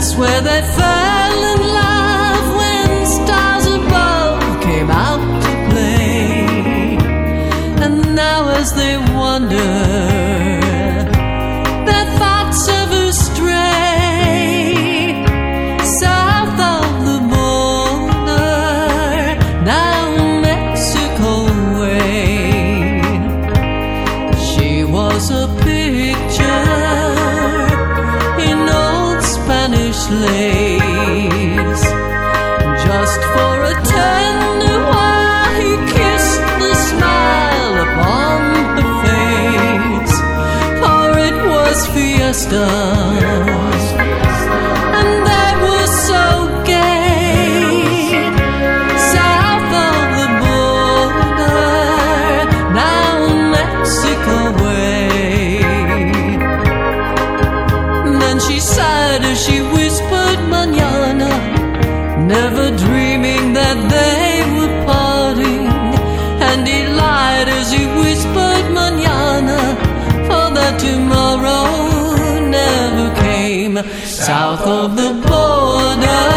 That's where they fell in love when stars above came out to play. And now as they wander, their thoughts ever stray south of the border, down Mexico way. She was a picture in old Spanish lace, just for a tender while he kissed the smile upon her face. For it was fiesta, and they were so gay, south of the border, down Mexico way. Then she sighed as she whispered mañana, never dreaming that they were parting. And he lied as he whispered mañana, for that tomorrow never came. South of the border,